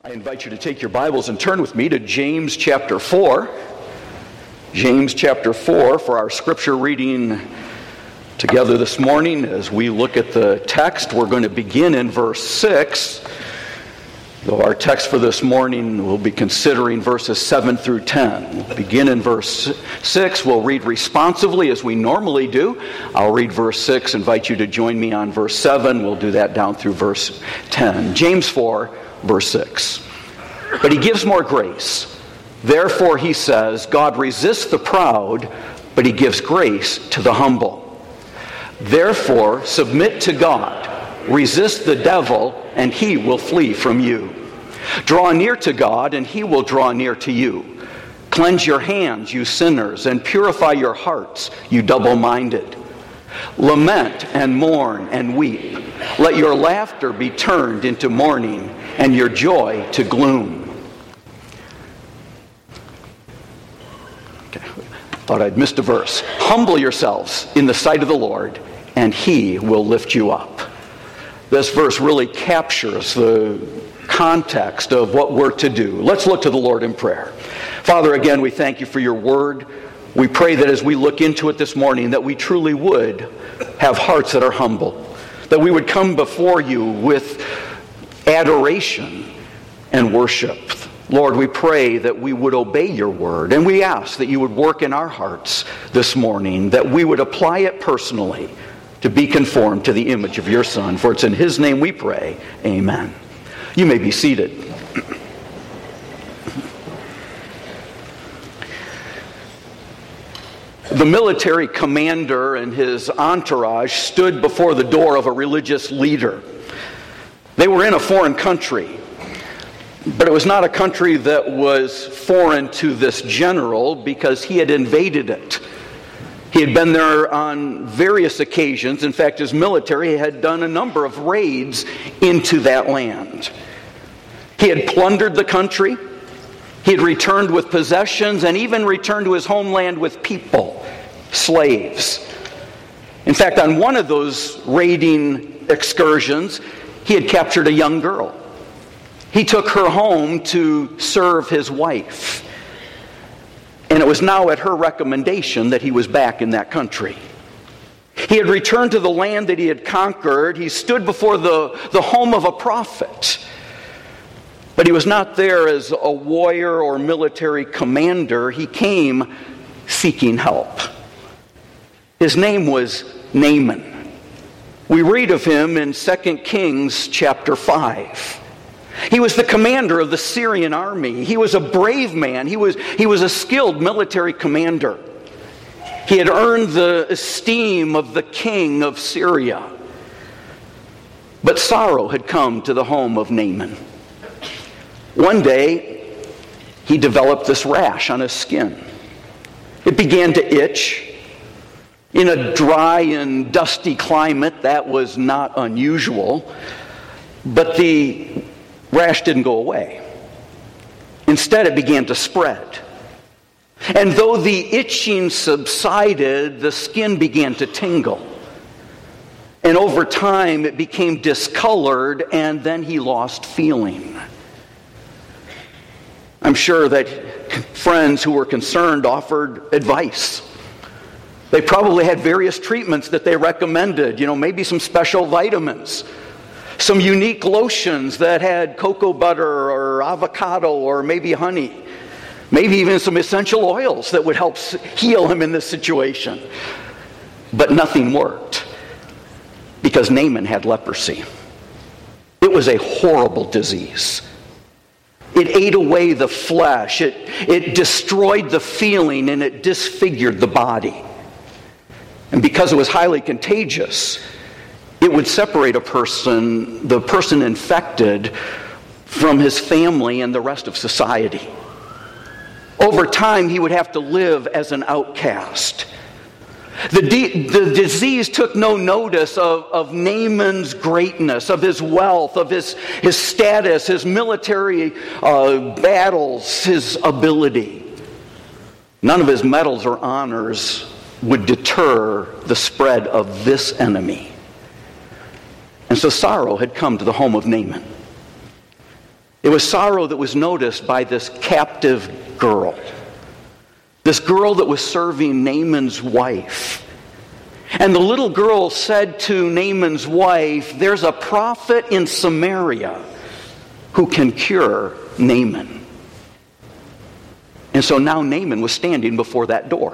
I invite you to take your Bibles and turn with me to James chapter 4. James chapter 4 for our scripture reading together this morning. As we look at the text, we're going to begin in verse 6. Though our text for this morning, we'll be considering verses 7 through 10. We'll begin in verse 6. We'll read responsively as we normally do. I'll read verse 6, invite you to join me on verse 7. We'll do that down through verse 10. James 4, verse 6. But he gives more grace. Therefore, he says, God resists the proud, but he gives grace to the humble. Therefore, submit to God. Resist the devil, and he will flee from you. Draw near to God, and he will draw near to you. Cleanse your hands, you sinners, and purify your hearts, you double-minded. Lament and mourn and weep. Let your laughter be turned into mourning, and your joy to gloom. Okay, thought I'd missed a verse. Humble yourselves in the sight of the Lord, and he will lift you up. This verse really captures the context of what we're to do. Let's look to the Lord in prayer. Father, again, we thank you for your word. We pray that as we look into it this morning, that we truly would have hearts that are humble, that we would come before you with adoration and worship. Lord, we pray that we would obey your word, and we ask that you would work in our hearts this morning, that we would apply it personally to be conformed to the image of your Son. For it's in his name we pray. Amen. You may be seated. The military commander and his entourage stood before the door of a religious leader. They were in a foreign country, but it was not a country that was foreign to this general because he had invaded it. He had been there on various occasions. In fact, his military had done a number of raids into that land. He had plundered the country. He had returned with possessions and even returned to his homeland with people, slaves. In fact, on one of those raiding excursions, he had captured a young girl. He took her home to serve his wife. And it was now at her recommendation that he was back in that country. He had returned to the land that he had conquered. He stood before the home of a prophet. But he was not there as a warrior or military commander. He came seeking help. His name was Naaman. We read of him in 2 Kings chapter 5. He was the commander of the Syrian army. He was a brave man. He was a skilled military commander. He had earned the esteem of the king of Syria. But sorrow had come to the home of Naaman. One day, he developed this rash on his skin. It began to itch. In a dry and dusty climate, that was not unusual. But the rash didn't go away. Instead, it began to spread. And though the itching subsided, the skin began to tingle. And over time, it became discolored, and then he lost feeling. I'm sure that friends who were concerned offered advice. They probably had various treatments that they recommended, maybe some special vitamins, some unique lotions that had cocoa butter or avocado or maybe honey, maybe even some essential oils that would help heal him in this situation. But nothing worked because Naaman had leprosy. It was a horrible disease. It ate away the flesh, it destroyed the feeling, and it disfigured the body. And because it was highly contagious, it would separate the person infected, from his family and the rest of society. Over time, he would have to live as an outcast. The disease took no notice of Naaman's greatness, of his wealth, of his status, his military battles, his ability. None of his medals or honors would deter the spread of this enemy. And so sorrow had come to the home of Naaman. It was sorrow that was noticed by this captive girl. This girl that was serving Naaman's wife. And the little girl said to Naaman's wife, "There's a prophet in Samaria who can cure Naaman." And so now Naaman was standing before that door.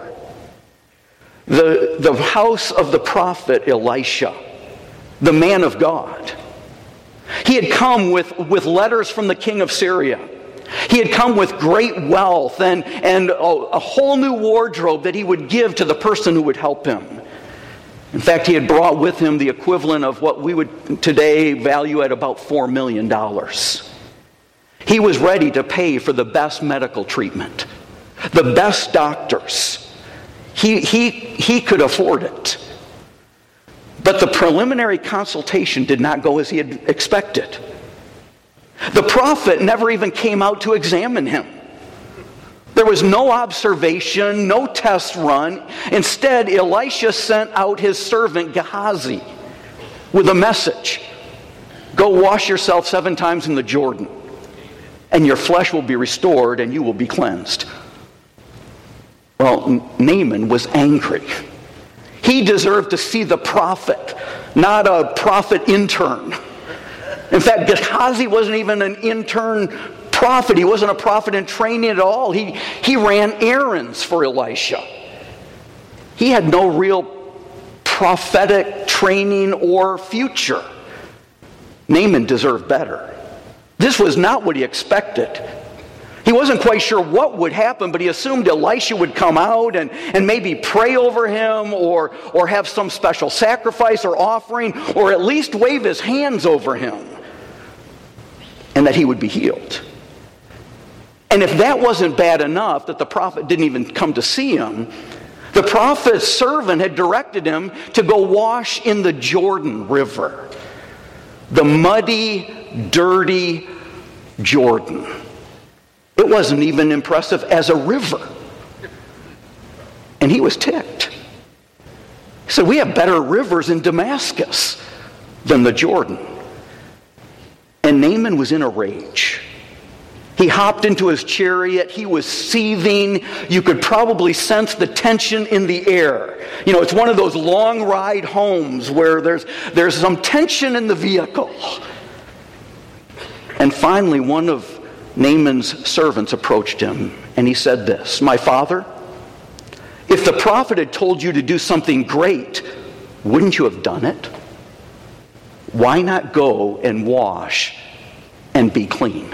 The house of the prophet Elisha, the man of God. He had come with letters from the king of Syria. He had come with great wealth and a whole new wardrobe that he would give to the person who would help him. In fact, he had brought with him the equivalent of what we would today value at about $4 million. He was ready to pay for the best medical treatment, the best doctors. He could afford it. But the preliminary consultation did not go as he had expected. The prophet never even came out to examine him. There was no observation, no test run. Instead, Elisha sent out his servant Gehazi with a message. "Go wash yourself 7 times in the Jordan, and your flesh will be restored and you will be cleansed." Well, Naaman was angry. He deserved to see the prophet, not a prophet intern. In fact, Gehazi wasn't even an intern prophet. He wasn't a prophet in training at all. He ran errands for Elisha. He had no real prophetic training or future. Naaman deserved better. This was not what he expected. He wasn't quite sure what would happen, but he assumed Elisha would come out and maybe pray over him or have some special sacrifice or offering, or at least wave his hands over him, and that he would be healed. And if that wasn't bad enough, that the prophet didn't even come to see him, the prophet's servant had directed him to go wash in the Jordan River. The muddy, dirty Jordan. It wasn't even impressive as a river. And he was ticked. He said, "We have better rivers in Damascus than the Jordan." And Naaman was in a rage. He hopped into his chariot. He was seething. You could probably sense the tension in the air. You know, it's one of those long ride homes where there's some tension in the vehicle. And finally, one of Naaman's servants approached him, and he said this, "My father, if the prophet had told you to do something great, wouldn't you have done it? Why not go and wash and be clean?"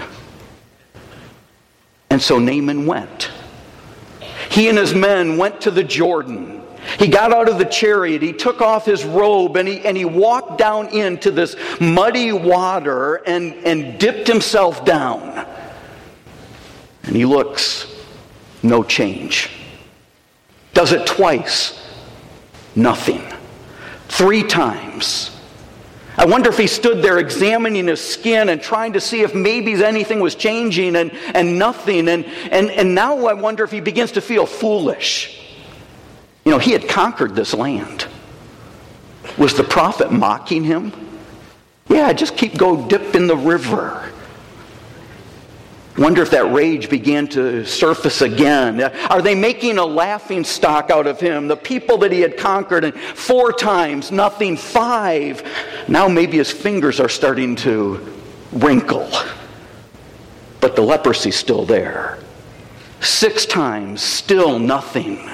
And so Naaman went. He and his men went to the Jordan. He got out of the chariot, he took off his robe, and he walked down into this muddy water and dipped himself down. And he looks, no change. Does it twice, nothing. 3 times. I wonder if he stood there examining his skin and trying to see if maybe anything was changing and nothing. And now I wonder if he begins to feel foolish. You know, he had conquered this land. Was the prophet mocking him? Yeah, just go dip in the river. Wonder if that rage began to surface again. Are they making a laughing stock out of him? The people that he had conquered, and 4 times, nothing. 5. Now maybe his fingers are starting to wrinkle. But the leprosy's still there. 6 times, still nothing.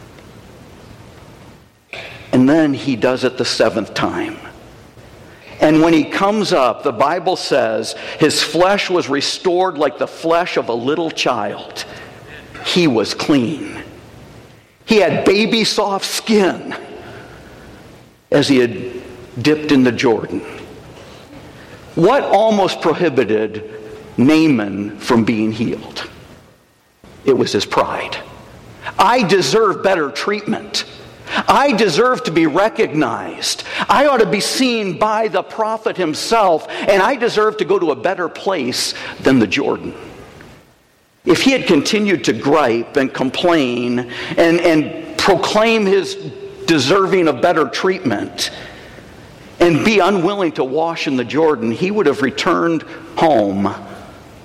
And then he does it the 7th time. And when he comes up, the Bible says, his flesh was restored like the flesh of a little child. He was clean. He had baby soft skin as he had dipped in the Jordan. What almost prohibited Naaman from being healed? It was his pride. I deserve better treatment. I deserve to be recognized. I ought to be seen by the prophet himself, and I deserve to go to a better place than the Jordan. If he had continued to gripe and complain and proclaim his deserving of better treatment and be unwilling to wash in the Jordan, he would have returned home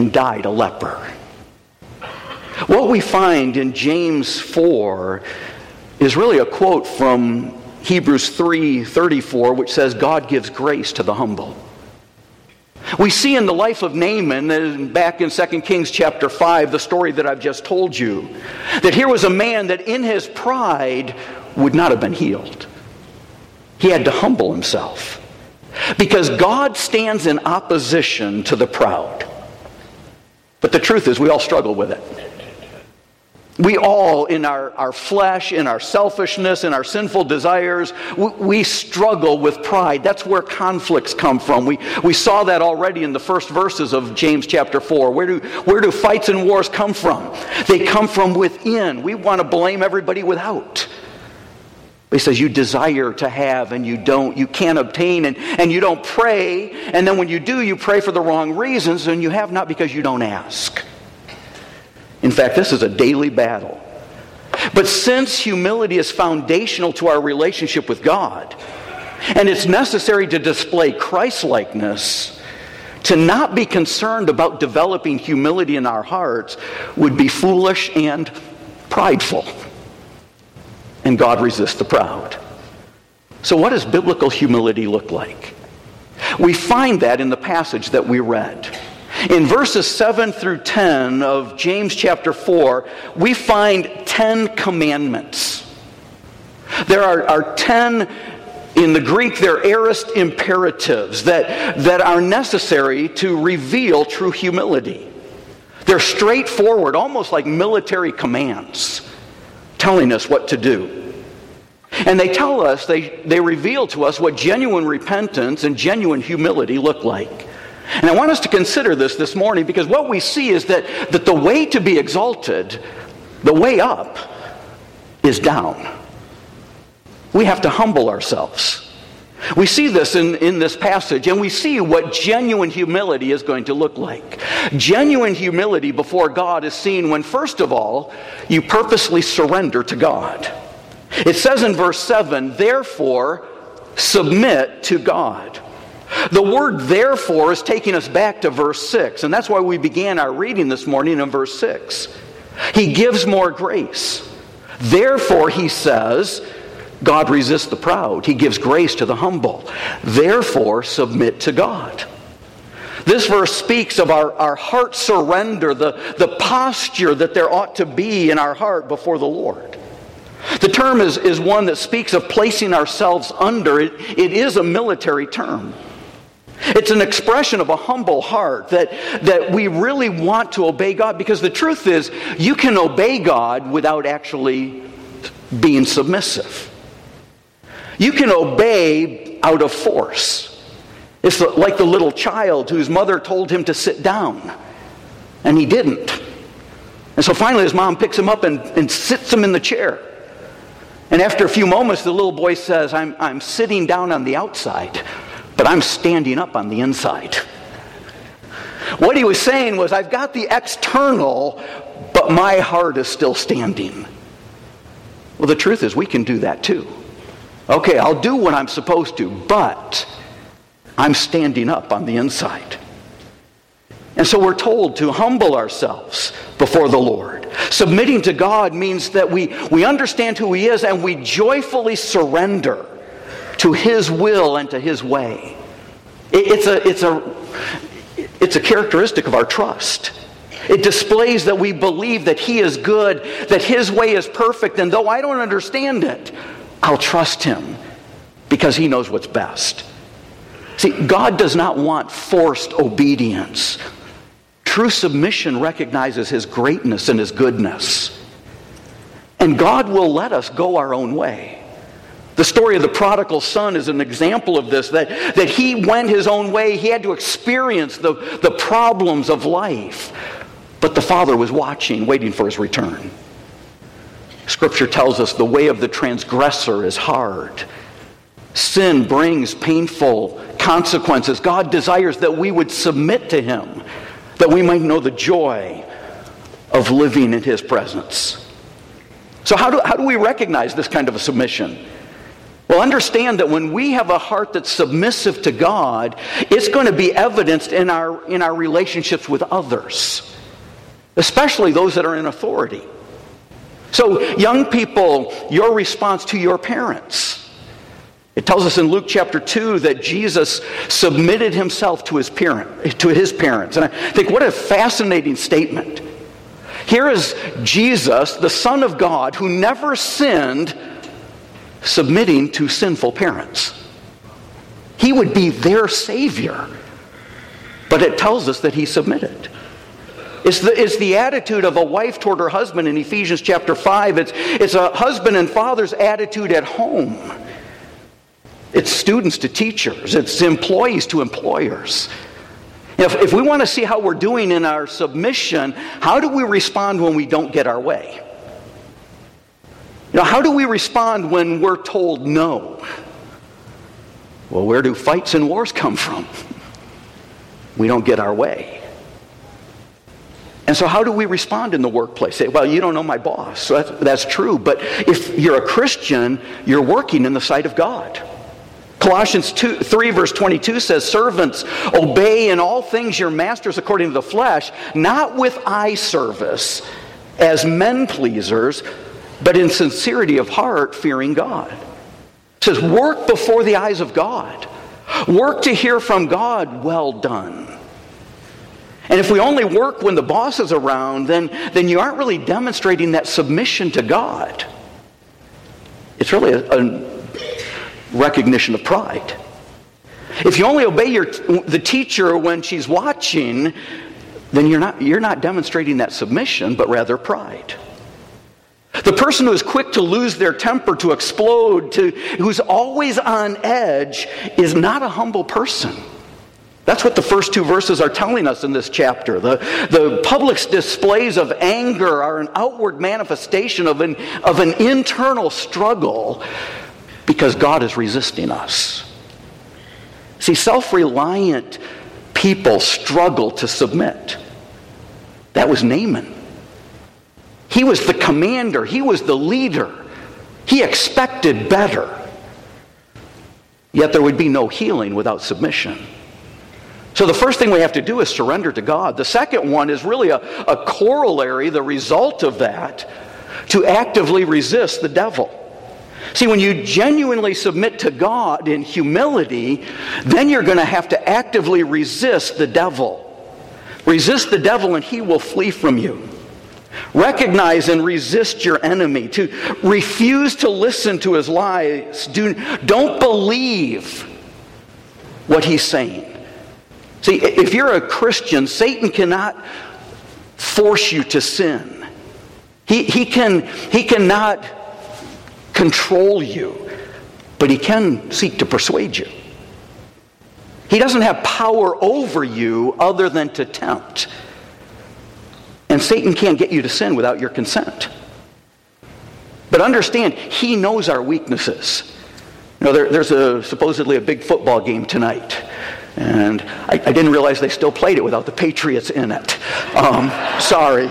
and died a leper. What we find in James 4 is really a quote from Hebrews 3:34, which says, God gives grace to the humble. We see in the life of Naaman, and back in 2 Kings chapter 5, the story that I've just told you, that here was a man that in his pride would not have been healed. He had to humble himself. Because God stands in opposition to the proud. But the truth is, we all struggle with it. We all, in our flesh, in our selfishness, in our sinful desires, we struggle with pride. That's where conflicts come from. We saw that already in the first verses of James chapter 4. Where do fights and wars come from? They come from within. We want to blame everybody without. He says you desire to have and you don't. You can't obtain and you don't pray. And then when you do, you pray for the wrong reasons and you have not because you don't ask. In fact, this is a daily battle. But since humility is foundational to our relationship with God, and it's necessary to display Christ-likeness, to not be concerned about developing humility in our hearts would be foolish and prideful. And God resists the proud. So what does biblical humility look like? We find that in the passage that we read. In verses 7 through 10 of James chapter 4, we find 10 commandments. There are 10, in the Greek, they're aorist imperatives that are necessary to reveal true humility. They're straightforward, almost like military commands, telling us what to do. And they tell us, they reveal to us what genuine repentance and genuine humility look like. And I want us to consider this morning because what we see is that the way to be exalted, the way up, is down. We have to humble ourselves. We see this in this passage, and we see what genuine humility is going to look like. Genuine humility before God is seen when, first of all, you purposely surrender to God. It says in verse 7, therefore, submit to God. The word therefore is taking us back to verse 6, and that's why we began our reading this morning in verse 6. He gives more grace. Therefore, he says, God resists the proud. He gives grace to the humble. Therefore, submit to God. This verse speaks of our heart surrender, the posture that there ought to be in our heart before the Lord. The term is one that speaks of placing ourselves under. It is a military term. It's an expression of a humble heart that we really want to obey God, because the truth is, you can obey God without actually being submissive. You can obey out of force. It's like the little child whose mother told him to sit down, and he didn't. And so finally his mom picks him up and sits him in the chair. And after a few moments, the little boy says, I'm sitting down on the outside, but I'm standing up on the inside. What he was saying was, I've got the external, but my heart is still standing. Well, the truth is, we can do that too. Okay, I'll do what I'm supposed to, but I'm standing up on the inside. And so we're told to humble ourselves before the Lord. Submitting to God means that we understand who He is and we joyfully surrender to His will and to His way. It's a characteristic of our trust. It displays that we believe that He is good, that His way is perfect, and though I don't understand it, I'll trust Him because He knows what's best. See, God does not want forced obedience. True submission recognizes His greatness and His goodness. And God will let us go our own way. The story of the prodigal son is an example of this, that he went his own way. He had to experience the problems of life. But the Father was watching, waiting for his return. Scripture tells us the way of the transgressor is hard. Sin brings painful consequences. God desires that we would submit to Him, that we might know the joy of living in His presence. So how do we recognize this kind of a submission? Well, understand that when we have a heart that's submissive to God, it's going to be evidenced in our relationships with others, especially those that are in authority. So, young people, your response to your parents. It tells us in Luke chapter 2 that Jesus submitted himself to his parents. And I think what a fascinating statement. Here is Jesus, the Son of God, who never sinned, submitting to sinful parents. He would be their Savior. But it tells us that he submitted. It's the attitude of a wife toward her husband in Ephesians chapter 5. It's a husband and father's attitude at home. It's students to teachers. It's employees to employers. If we want to see how we're doing in our submission, how do we respond when we don't get our way? How do we respond when we're told no? Well, where do fights and wars come from? We don't get our way. And so how do we respond in the workplace? Say, well, you don't know my boss. So that's true. But if you're a Christian, you're working in the sight of God. Colossians 3 verse 22 says, servants, obey in all things your masters according to the flesh, not with eye service as men pleasers, but in sincerity of heart, fearing God. It says, work before the eyes of God. Work to hear from God, well done. And if we only work when the boss is around, then you aren't really demonstrating that submission to God. It's really a recognition of pride. If you only obey the teacher when she's watching, then you're not demonstrating that submission, but rather pride. The person who is quick to lose their temper, to explode, who's always on edge, is not a humble person. That's what the first two verses are telling us in this chapter. The public displays of anger are an outward manifestation of an internal struggle, because God is resisting us. See, self-reliant people struggle to submit. That was Naaman. He was the commander. He was the leader. He expected better. Yet there would be no healing without submission. So the first thing we have to do is surrender to God. The second one is really a corollary, the result of that, to actively resist the devil. See, when you genuinely submit to God in humility, then you're going to have to actively resist the devil. Resist the devil and he will flee from you. Recognize and resist your enemy. To refuse to listen to his lies. Don't believe what he's saying. See, if you're a Christian, Satan cannot force you to sin. He cannot control you, but he can seek to persuade you. He doesn't have power over you other than to tempt. And Satan can't get you to sin without your consent. But understand, he knows our weaknesses. There's supposedly a big football game tonight. And I didn't realize they still played it without the Patriots in it. Sorry.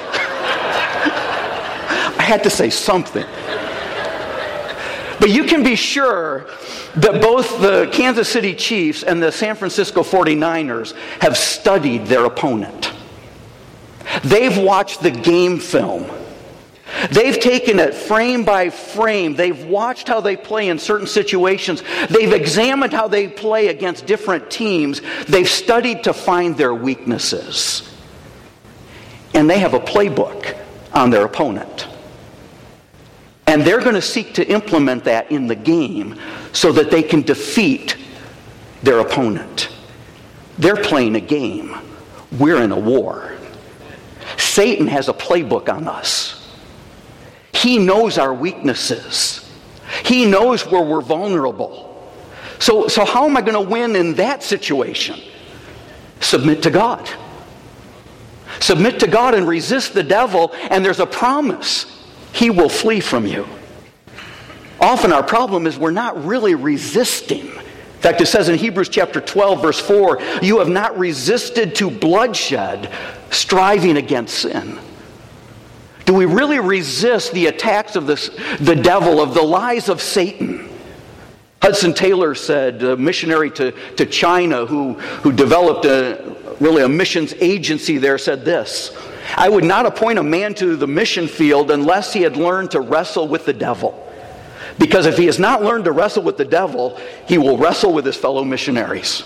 I had to say something. But you can be sure that both the Kansas City Chiefs and the San Francisco 49ers have studied their opponent. They've watched the game film. They've taken it frame by frame. They've watched how they play in certain situations. They've examined how they play against different teams. They've studied to find their weaknesses. And they have a playbook on their opponent. And they're going to seek to implement that in the game so that they can defeat their opponent. They're playing a game. We're in a war. Satan has a playbook on us. He knows our weaknesses. He knows where we're vulnerable. So how am I going to win in that situation? Submit to God. Submit to God and resist the devil, and there's a promise. He will flee from you. Often our problem is we're not really resisting. In fact, it says in Hebrews chapter 12, verse 4, you have not resisted to bloodshed, striving against sin. Do we really resist the attacks of the devil, of the lies of Satan? Hudson Taylor said, a missionary to China who developed a missions agency there, said this: "I would not appoint a man to the mission field unless he had learned to wrestle with the devil. Because if he has not learned to wrestle with the devil, he will wrestle with his fellow missionaries."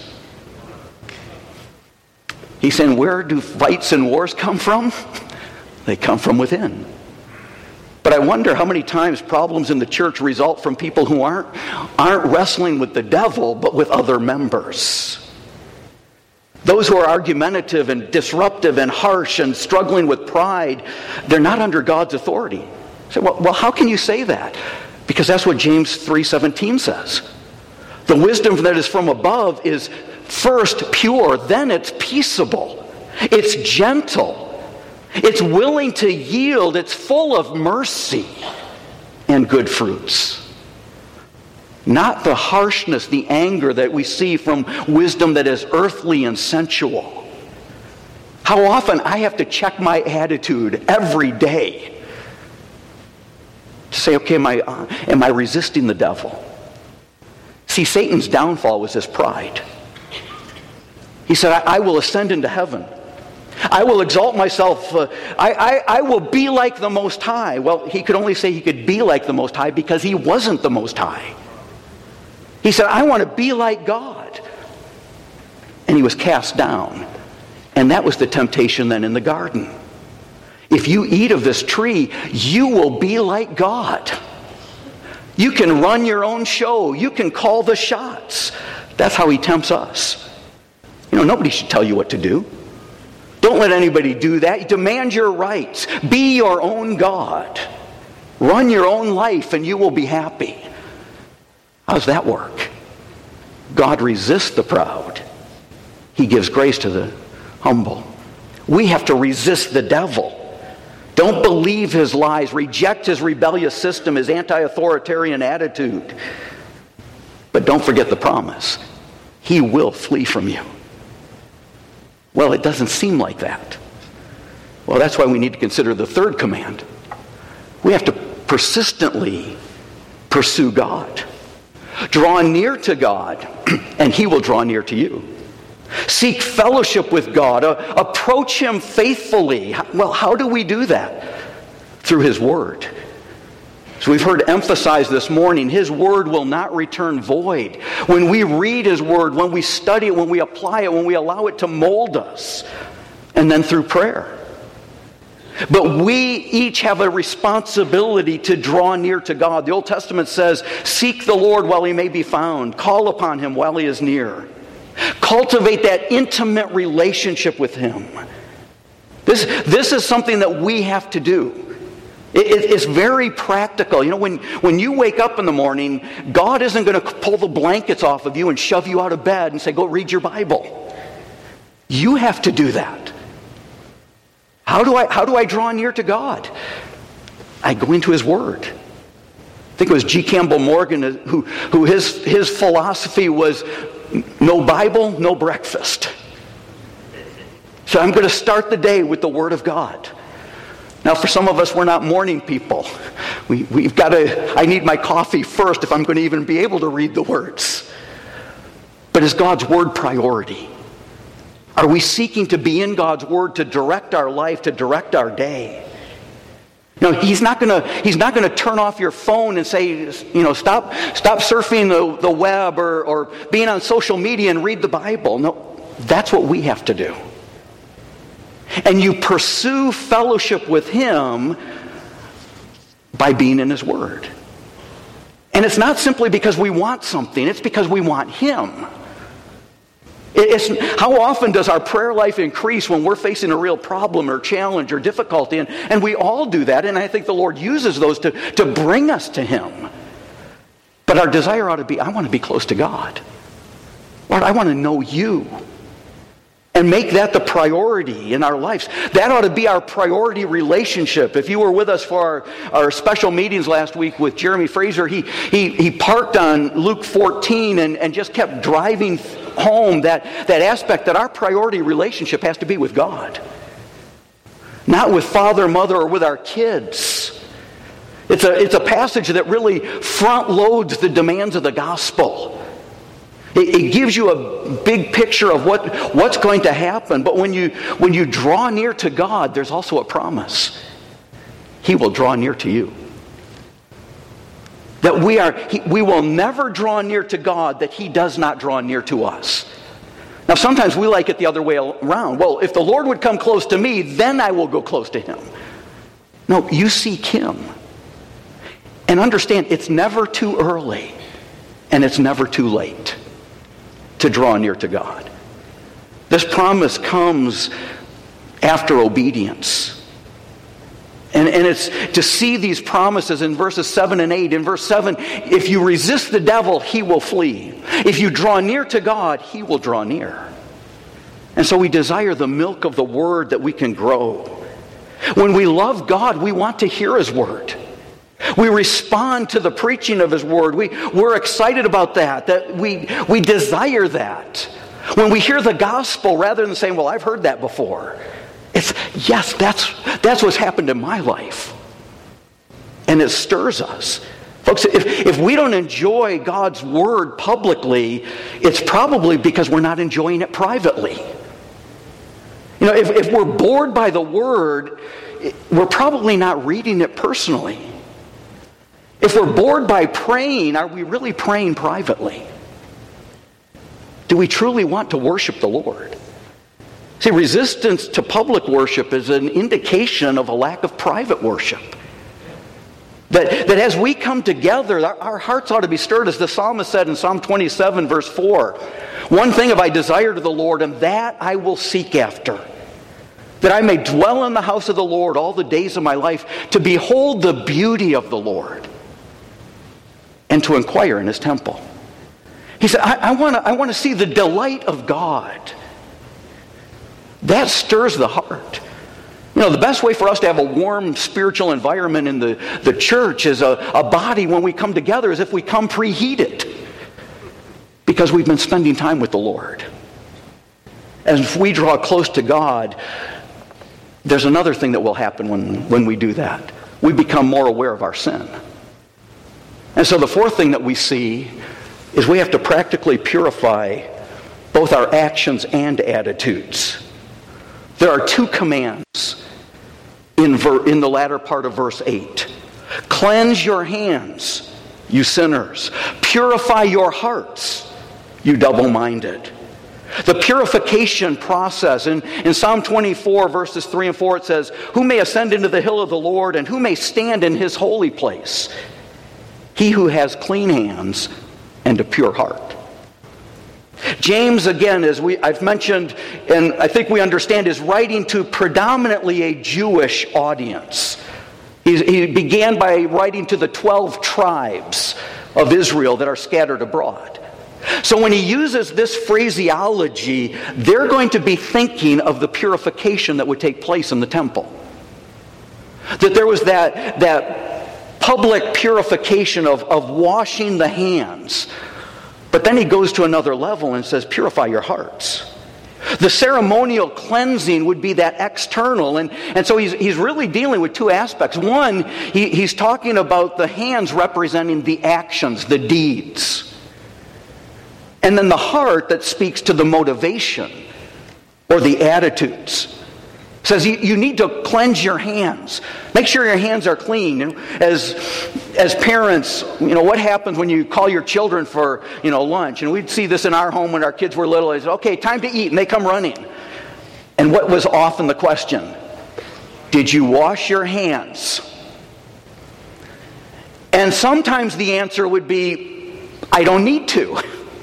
He's saying, where do fights and wars come from? They come from within. But I wonder how many times problems in the church result from people who aren't wrestling with the devil, but with other members. Those who are argumentative and disruptive and harsh and struggling with pride, they're not under God's authority. You say, well, how can you say that? Because that's what James 3:17 says. The wisdom that is from above is first pure, then it's peaceable, it's gentle, it's willing to yield, it's full of mercy and good fruits. Not the harshness, the anger that we see from wisdom that is earthly and sensual. How often I have to check my attitude every day to say, okay, am I resisting the devil? See, Satan's downfall was his pride. He said, I will ascend into heaven. I will exalt myself. I will be like the Most High. Well, he could only say he could be like the Most High because he wasn't the Most High. He said, I want to be like God. And he was cast down. And that was the temptation then in the garden. If you eat of this tree, you will be like God. You can run your own show. You can call the shots. That's how he tempts us. You know, nobody should tell you what to do. Don't let anybody do that. Demand your rights. Be your own God. Run your own life and you will be happy. How does that work? God resists the proud. He gives grace to the humble. We have to resist the devil. Don't believe his lies. Reject his rebellious system, his anti-authoritarian attitude. But don't forget the promise. He will flee from you. Well, it doesn't seem like that. Well, that's why we need to consider the third command. We have to persistently pursue God. Draw near to God, and he will draw near to you. Seek fellowship with God. Approach him faithfully. Well, how do we do that? Through his word. So we've heard emphasized this morning, his word will not return void. When we read his word, when we study it, when we apply it, when we allow it to mold us, and then through prayer. But we each have a responsibility to draw near to God. The Old Testament says, seek the Lord while he may be found. Call upon him while he is near. Cultivate that intimate relationship with him. This is something that we have to do. It's very practical. You know, when you wake up in the morning, God isn't going to pull the blankets off of you and shove you out of bed and say, go read your Bible. You have to do that. How do I draw near to God? I go into his word. I think it was G. Campbell Morgan who his philosophy was no Bible, no breakfast. So I'm going to start the day with the word of God. Now, for some of us, we're not morning people. I need my coffee first if I'm going to even be able to read the words. But is God's word priority? Are we seeking to be in God's word to direct our life, to direct our day? No, he's not going to turn off your phone and say, you know, stop surfing the web or being on social media and read the Bible. No, that's what we have to do. And you pursue fellowship with him by being in his word. And it's not simply because we want something, it's because we want him. How often does our prayer life increase when we're facing a real problem or challenge or difficulty? And we all do that, and I think the Lord uses those to bring us to him. But our desire ought to be, I want to be close to God. Lord, I want to know you. And make that the priority in our lives. That ought to be our priority relationship. If you were with us for our special meetings last week with Jeremy Fraser, he parked on Luke 14 and just kept driving home that aspect that our priority relationship has to be with God. Not with father, mother, or with our kids. It's a passage that really front loads the demands of the gospel. It gives you a big picture of what's going to happen. But when you draw near to God, there's also a promise. He will draw near to you. That we will never draw near to God that He does not draw near to us. Now sometimes we like it the other way around. Well, if the Lord would come close to me, then I will go close to Him. No, you seek Him. And understand, it's never too early and it's never too late to draw near to God. This promise comes after obedience. And it's to see these promises in verses 7 and 8. In verse 7, if you resist the devil, he will flee. If you draw near to God, He will draw near. And so we desire the milk of the Word that we can grow. When we love God, we want to hear His Word. We respond to the preaching of His Word. We're excited about that we desire that. When we hear the gospel, rather than saying, well, I've heard that before. It's, yes, that's what's happened in my life. And it stirs us. Folks, if we don't enjoy God's Word publicly, it's probably because we're not enjoying it privately. You know, if we're bored by the Word, we're probably not reading it personally. If we're bored by praying, are we really praying privately? Do we truly want to worship the Lord? See, resistance to public worship is an indication of a lack of private worship. That as we come together, our hearts ought to be stirred, as the psalmist said in Psalm 27, verse 4. One thing have I desired of the Lord, and that I will seek after, that I may dwell in the house of the Lord all the days of my life, to behold the beauty of the Lord, and to inquire in His temple. He said, I want to see the delight of God. That stirs the heart. You know, the best way for us to have a warm spiritual environment in the church is a body when we come together is if we come preheated. Because we've been spending time with the Lord. And if we draw close to God, there's another thing that will happen when we do that. We become more aware of our sin. And so the fourth thing that we see is we have to practically purify both our actions and attitudes. There are two commands in the latter part of verse 8. Cleanse your hands, you sinners. Purify your hearts, you double-minded. The purification process, in Psalm 24, verses 3 and 4, it says, who may ascend into the hill of the Lord, and who may stand in His holy place? He who has clean hands and a pure heart. James, again, as I've mentioned, and I think we understand, is writing to predominantly a Jewish audience. He began by writing to the 12 tribes of Israel that are scattered abroad. So when he uses this phraseology, they're going to be thinking of the purification that would take place in the temple. That there was that public purification of washing the hands. But then he goes to another level and says, purify your hearts. The ceremonial cleansing would be that external. And so he's really dealing with two aspects. One, he's talking about the hands representing the actions, the deeds. And then the heart that speaks to the motivation or the attitudes. Says you need to cleanse your hands. Make sure your hands are clean. As parents, what happens when you call your children for, lunch? And we'd see this in our home when our kids were little. They said, okay, time to eat. And they come running. And what was often the question? Did you wash your hands? And sometimes the answer would be, I don't need to.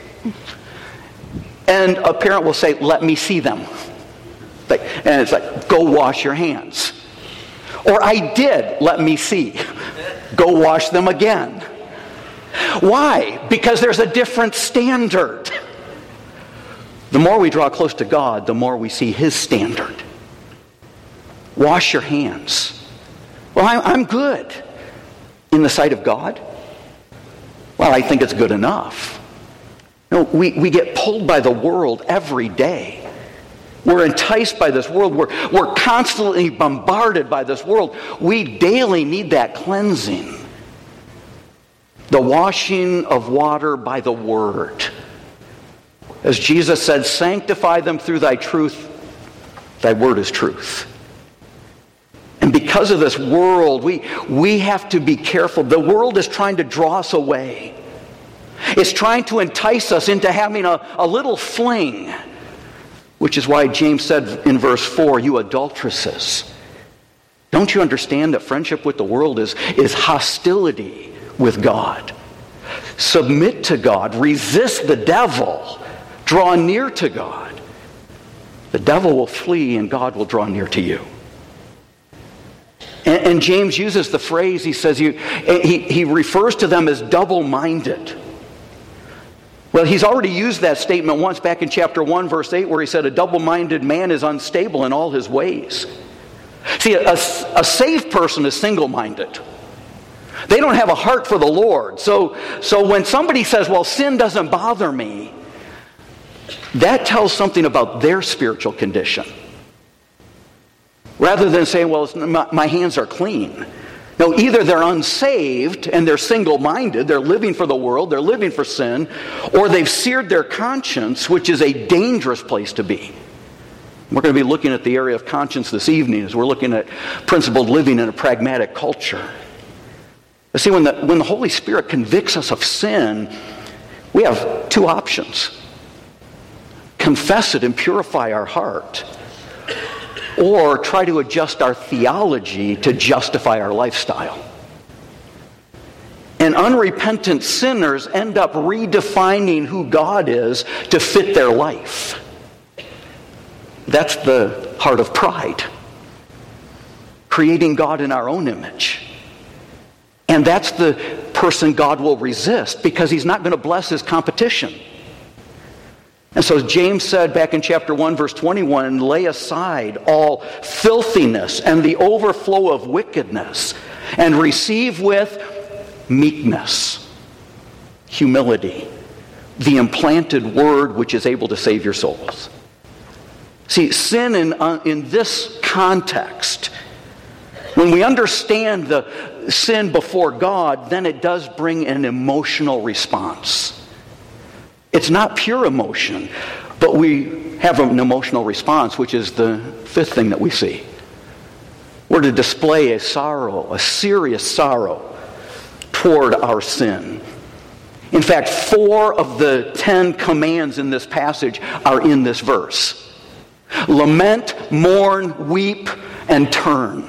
And a parent will say, let me see them. And it's like, go wash your hands. Or I did, let me see. Go wash them again. Why? Because there's a different standard. The more we draw close to God, the more we see His standard. Wash your hands. Well, I'm good. In the sight of God? Well, I think it's good enough. No, we get pulled by the world every day. We're enticed by this world. We're constantly bombarded by this world. We daily need that cleansing. The washing of water by the Word. As Jesus said, sanctify them through thy truth. Thy word is truth. And because of this world, we have to be careful. The world is trying to draw us away. It's trying to entice us into having a little fling. Which is why James said in verse 4, you adulteresses. Don't you understand that friendship with the world is hostility with God? Submit to God. Resist the devil. Draw near to God. The devil will flee and God will draw near to you. And James uses the phrase, he says, he refers to them as double-minded. Well, he's already used that statement once back in chapter 1, verse 8, where he said, a double-minded man is unstable in all his ways. See, a saved person is single-minded. They don't have a heart for the Lord. So when somebody says, well, sin doesn't bother me, that tells something about their spiritual condition. Rather than saying, well, my hands are clean. No, either they're unsaved and they're single-minded, they're living for the world, they're living for sin, or they've seared their conscience, which is a dangerous place to be. We're going to be looking at the area of conscience this evening as we're looking at principled living in a pragmatic culture. You see, when the Holy Spirit convicts us of sin, we have two options. Confess it and purify our heart, or try to adjust our theology to justify our lifestyle. And unrepentant sinners end up redefining who God is to fit their life. That's the heart of pride. Creating God in our own image. And that's the person God will resist because he's not going to bless his competition. And so James said back in chapter 1, verse 21, lay aside all filthiness and the overflow of wickedness, and receive with meekness, humility, the implanted word which is able to save your souls. See, sin in this context, when we understand the sin before God, then it does bring an emotional response. It's not pure emotion, but we have an emotional response, which is the fifth thing that we see. We're to display a sorrow, a serious sorrow toward our sin. In fact, 4 of the 10 commands in this passage are in this verse. Lament, mourn, weep, and turn.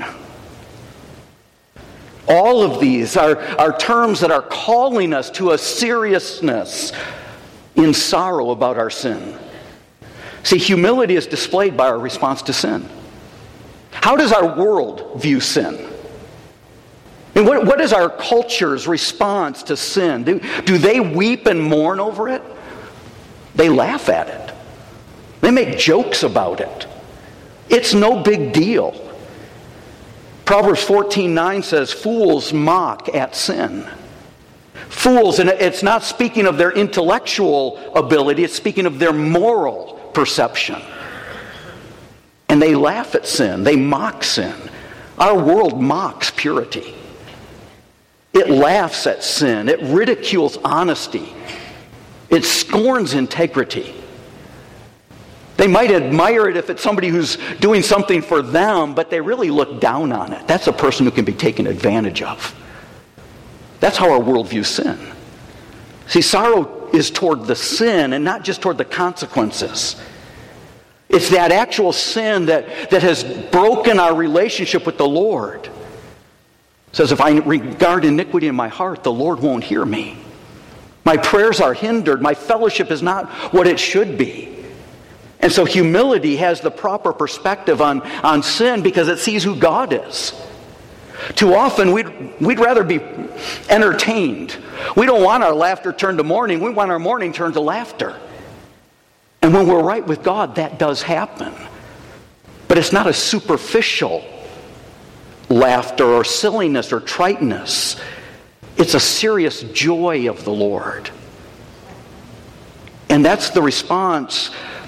All of these are terms that are calling us to a seriousness in sorrow about our sin. See, humility is displayed by our response to sin. How does our world view sin? And what is our culture's response to sin? Do they weep and mourn over it? They laugh at it. They make jokes about it. It's no big deal. Proverbs 14:9 says, fools mock at sin. Fools, and it's not speaking of their intellectual ability, it's speaking of their moral perception. And they laugh at sin, they mock sin. Our world mocks purity. It laughs at sin, it ridicules honesty, it scorns integrity. They might admire it if it's somebody who's doing something for them, but they really look down on it. That's a person who can be taken advantage of. That's how our world views sin. See, sorrow is toward the sin and not just toward the consequences. It's that actual sin that has broken our relationship with the Lord. It says, if I regard iniquity in my heart, the Lord won't hear me. My prayers are hindered. My fellowship is not what it should be. And so humility has the proper perspective on sin because it sees who God is. Too often we'd rather be entertained. We don't want our laughter turned to mourning. We want our mourning turned to laughter. And when we're right with God, that does happen. But it's not a superficial laughter or silliness or triteness. It's a serious joy of the Lord. And that's the response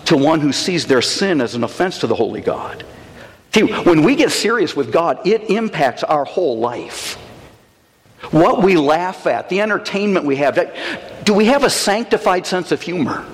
to one who sees their sin as an offense to the holy God. See, when we get serious with God, it impacts our whole life. What we laugh at, the entertainment we have. Do we have a sanctified sense of humor?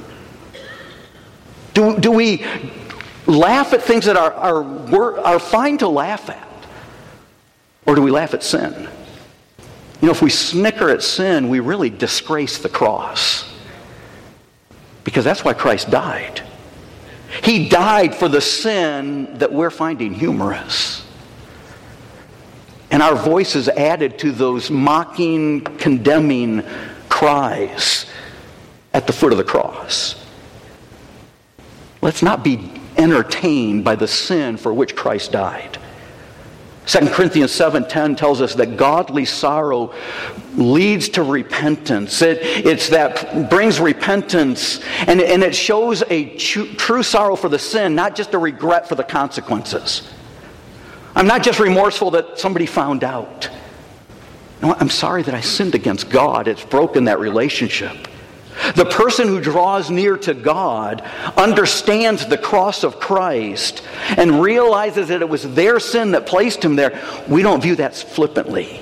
Do we laugh at things that are fine to laugh at? Or do we laugh at sin? If we snicker at sin, we really disgrace the cross. Because that's why Christ died. He died for the sin that we're finding humorous. And our voices added to those mocking, condemning cries at the foot of the cross. Let's not be entertained by the sin for which Christ died. 2 Corinthians 7:10 tells us that godly sorrow leads to repentance. It's that brings repentance, and it shows a true sorrow for the sin, not just a regret for the consequences. I'm not just remorseful that somebody found out. No, I'm sorry that I sinned against God. It's broken that relationship. The person who draws near to God understands the cross of Christ and realizes that it was their sin that placed him there. We don't view that flippantly.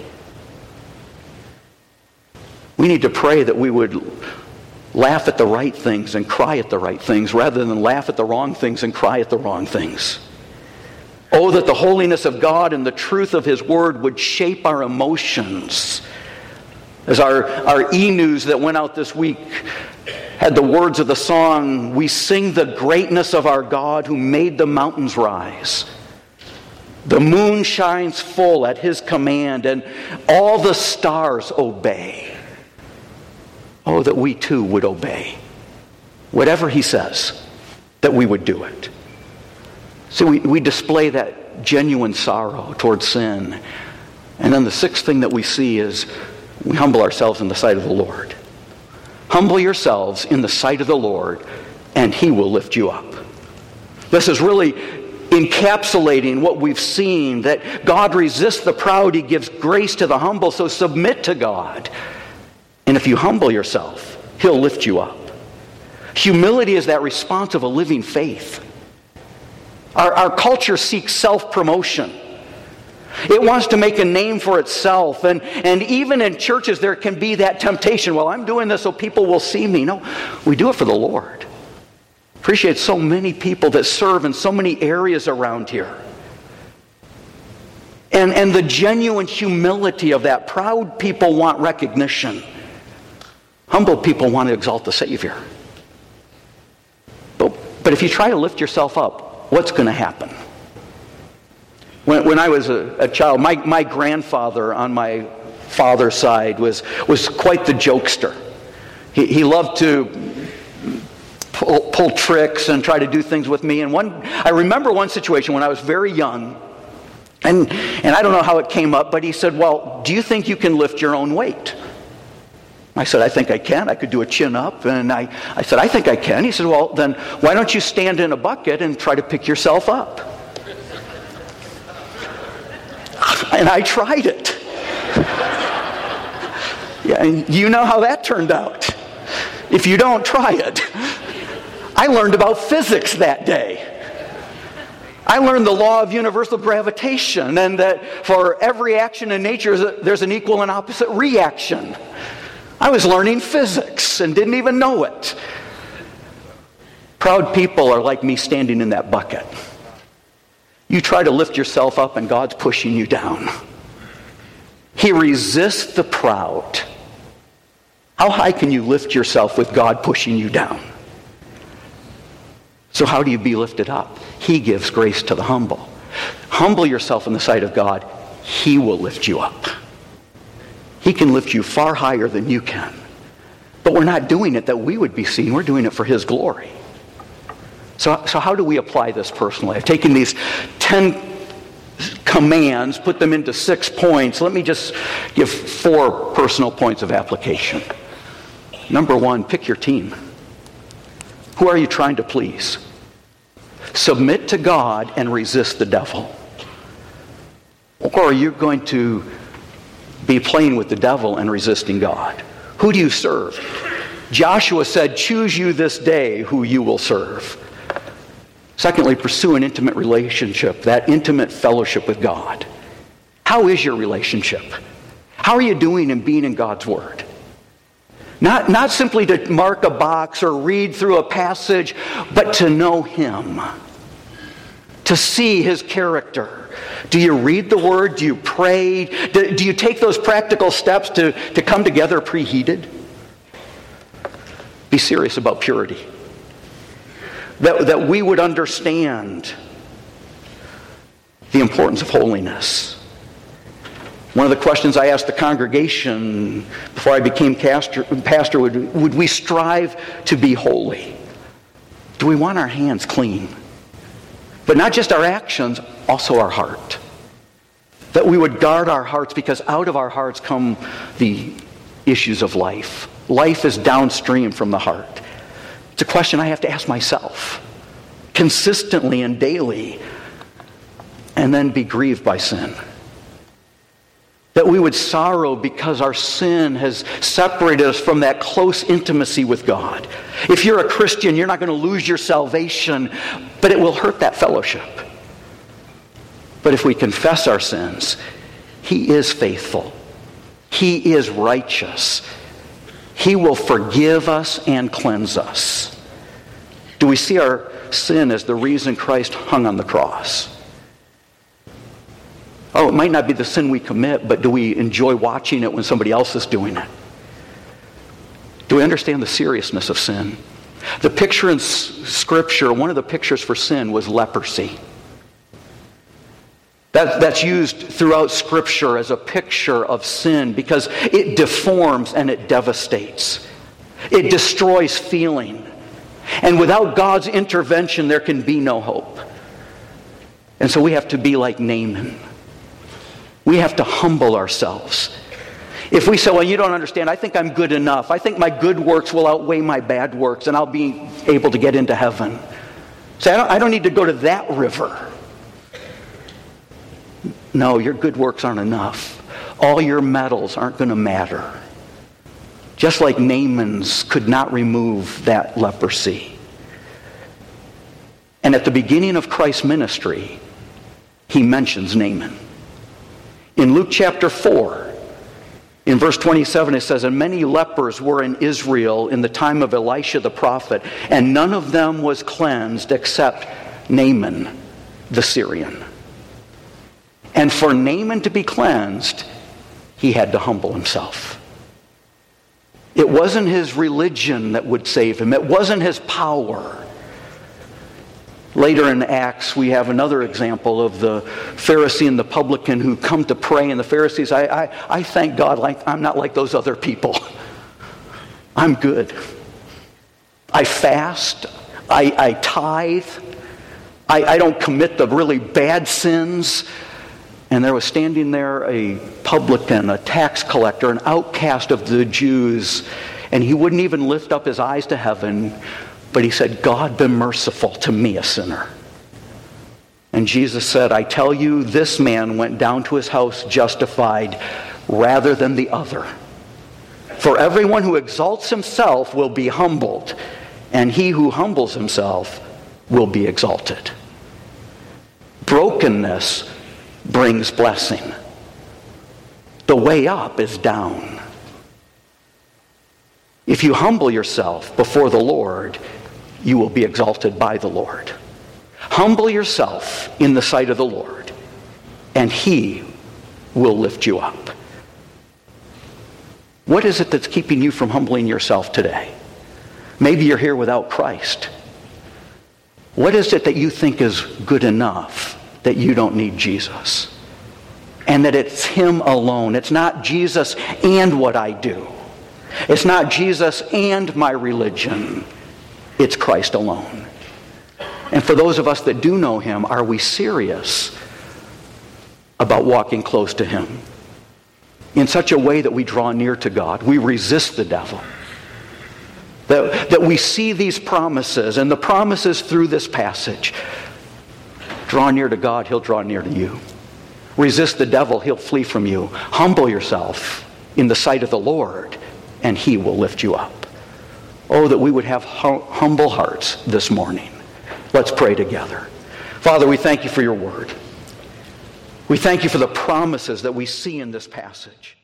We need to pray that we would laugh at the right things and cry at the right things rather than laugh at the wrong things and cry at the wrong things. Oh, that the holiness of God and the truth of His Word would shape our emotions. As our e-news that went out this week had the words of the song, "We sing the greatness of our God who made the mountains rise. The moon shines full at His command, and all the stars obey." Oh, that we too would obey. Whatever He says, that we would do it. So we display that genuine sorrow towards sin. And then the sixth thing that we see is we humble ourselves in the sight of the Lord. Humble yourselves in the sight of the Lord, and He will lift you up. This is really encapsulating what we've seen, that God resists the proud, He gives grace to the humble, so submit to God. And if you humble yourself, He'll lift you up. Humility is that response of a living faith. Our culture seeks self-promotion. It wants to make a name for itself. And even in churches there can be that temptation. Well, I'm doing this so people will see me. No, we do it for the Lord. Appreciate so many people that serve in so many areas around here. And the genuine humility of that. Proud people want recognition. Humble people want to exalt the Savior. But if you try to lift yourself up, what's going to happen? When I was a child, my grandfather on my father's side was quite the jokester. He loved to pull tricks and try to do things with me. And I remember one situation when I was very young, and I don't know how it came up, but he said, "Well, do you think you can lift your own weight?" I said, "I think I can. I could do a chin up." And I said, "I think I can." He said, "Well, then why don't you stand in a bucket and try to pick yourself up?" And I tried it. Yeah, and you know how that turned out. If you don't try it. I learned about physics that day. I learned the law of universal gravitation, and that for every action in nature, there's an equal and opposite reaction. I was learning physics and didn't even know it. Proud people are like me standing in that bucket. You try to lift yourself up and God's pushing you down. He resists the proud. How high can you lift yourself with God pushing you down? So how do you be lifted up? He gives grace to the humble. Humble yourself in the sight of God. He will lift you up. He can lift you far higher than you can. But we're not doing it that we would be seen. We're doing it for His glory. So how do we apply this personally? I've taken these 10 commands, put them into 6 points. Let me just give 4 personal points of application. Number 1, pick your team. Who are you trying to please? Submit to God and resist the devil. Or you're going to be playing with the devil and resisting God. Who do you serve? Joshua said, "Choose you this day who you will serve." Secondly, pursue an intimate relationship, that intimate fellowship with God. How is your relationship? How are you doing in being in God's Word? Not simply to mark a box or read through a passage, but to know Him, to see His character. Do you read the Word? Do you pray? Do you take those practical steps to come together preheated? Be serious about purity. That we would understand the importance of holiness. One of the questions I asked the congregation before I became pastor would we strive to be holy? Do we want our hands clean? But not just our actions, also our heart. That we would guard our hearts, because out of our hearts come the issues of life. Life is downstream from the heart. It's a question I have to ask myself consistently and daily, and then be grieved by sin. That we would sorrow because our sin has separated us from that close intimacy with God. If you're a Christian, you're not going to lose your salvation, but it will hurt that fellowship. But if we confess our sins, He is faithful. He is righteous. He will forgive us and cleanse us. Do we see our sin as the reason Christ hung on the cross? Oh, it might not be the sin we commit, but do we enjoy watching it when somebody else is doing it? Do we understand the seriousness of sin? The picture in Scripture, one of the pictures for sin was leprosy. That's used throughout Scripture as a picture of sin because it deforms and it devastates. It destroys feeling. And without God's intervention, there can be no hope. And so we have to be like Naaman. We have to humble ourselves. If we say, well, you don't understand, I think I'm good enough. I think my good works will outweigh my bad works and I'll be able to get into heaven. Say, I don't need to go to that river. No, your good works aren't enough. All your medals aren't going to matter. Just like Naaman's could not remove that leprosy. And at the beginning of Christ's ministry, He mentions Naaman. In Luke chapter 4, in verse 27, it says, and many lepers were in Israel in the time of Elisha the prophet, and none of them was cleansed except Naaman the Syrian. And for Naaman to be cleansed, he had to humble himself. It wasn't his religion that would save him. It wasn't his power. Later in Acts, we have another example of the Pharisee and the publican who come to pray. And the Pharisees, I thank God I'm not like those other people. I'm good. I fast. I tithe. I don't commit the really bad sins. And there was standing there a publican, a tax collector, an outcast of the Jews. And he wouldn't even lift up his eyes to heaven. But he said, God, be merciful to me, a sinner. And Jesus said, I tell you, this man went down to his house justified rather than the other. For everyone who exalts himself will be humbled, and he who humbles himself will be exalted. Brokenness brings blessing. The way up is down. If you humble yourself before the Lord, you will be exalted by the Lord. Humble yourself in the sight of the Lord, and He will lift you up. What is it that's keeping you from humbling yourself today? Maybe you're here without Christ. What is it that you think is good enough that you don't need Jesus? And that it's Him alone. It's not Jesus and what I do. It's not Jesus and my religion. It's Christ alone. And for those of us that do know Him, are we serious about walking close to Him in such a way that we draw near to God? We resist the devil. That we see these promises, and the promises through this passage. Draw near to God, He'll draw near to you. Resist the devil, he'll flee from you. Humble yourself in the sight of the Lord, and He will lift you up. Oh, that we would have humble hearts this morning. Let's Let's pray together. Father, we thank you for your word. We thank you for the promises that we see in this passage.